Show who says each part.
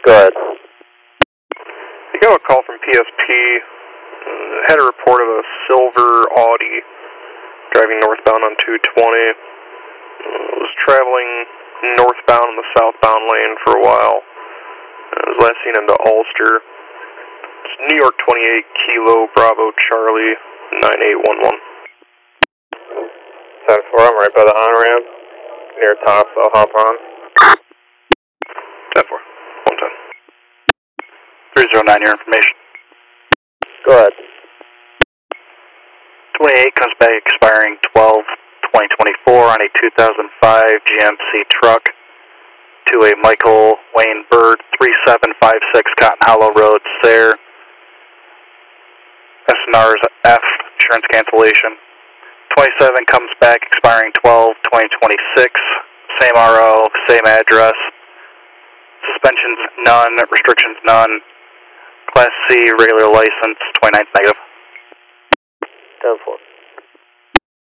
Speaker 1: Go ahead.
Speaker 2: You got a call from PSP. Had a report of a silver Audi driving northbound on 220. Was traveling northbound in the southbound lane for a while. Was last seen into Ulster. It's New York 28 Kilo Bravo Charlie 9811.
Speaker 1: 10-4, I'm right by the on-ramp. Near tops, I'll hop on.
Speaker 2: 10-4, 110.
Speaker 3: 309, your information.
Speaker 1: Go ahead.
Speaker 3: 28 comes back expiring 12/2024 on a 2005 GMC truck to a Michael Wayne Bird, 3756 Cotton Hollow Road, Sayre. SNR's F, insurance cancellation. 27 comes back expiring 12/2026, same RO, same address. Suspensions none, restrictions none. Class C, regular license, 29th negative.
Speaker 1: 10-4.